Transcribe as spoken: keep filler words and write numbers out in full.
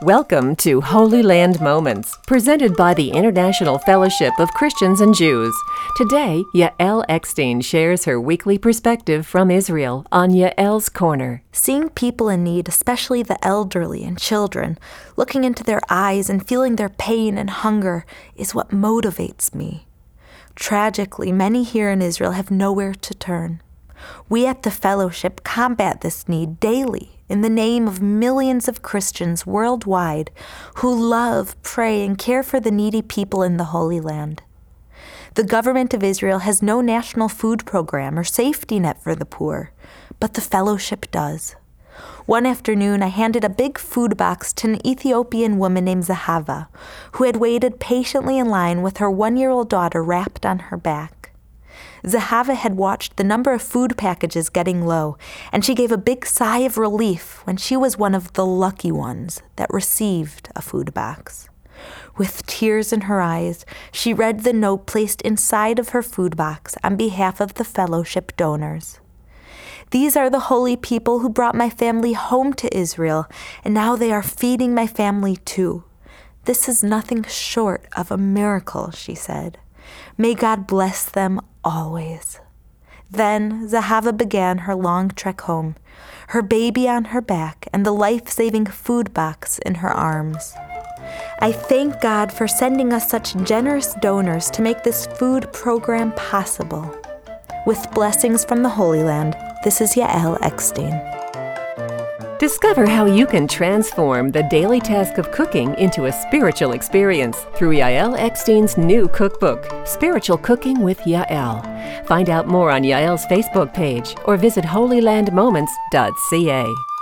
Welcome to Holy Land Moments, presented by the International Fellowship of Christians and Jews. Today, Yael Eckstein shares her weekly perspective from Israel on Yael's Corner. Seeing people in need, especially the elderly and children, looking into their eyes and feeling their pain and hunger is what motivates me. Tragically, many here in Israel have nowhere to turn. We at the Fellowship combat this need daily in the name of millions of Christians worldwide who love, pray, and care for the needy people in the Holy Land. The government of Israel has no national food program or safety net for the poor, but the Fellowship does. One afternoon, I handed a big food box to an Ethiopian woman named Zahava, who had waited patiently in line with her one-year-old daughter wrapped on her back. Zahava had watched the number of food packages getting low, and she gave a big sigh of relief when she was one of the lucky ones that received a food box. With tears in her eyes, she read the note placed inside of her food box on behalf of the Fellowship donors. These are the holy people who brought my family home to Israel, and now they are feeding my family too. This is nothing short of a miracle, she said. May God bless them always. Then Zahava began her long trek home, her baby on her back and the life-saving food box in her arms. I thank God for sending us such generous donors to make this food program possible. With blessings from the Holy Land, this is Yael Eckstein. Discover how you can transform the daily task of cooking into a spiritual experience through Yael Eckstein's new cookbook, Spiritual Cooking with Yael. Find out more on Yael's Facebook page or visit holy land moments dot c a.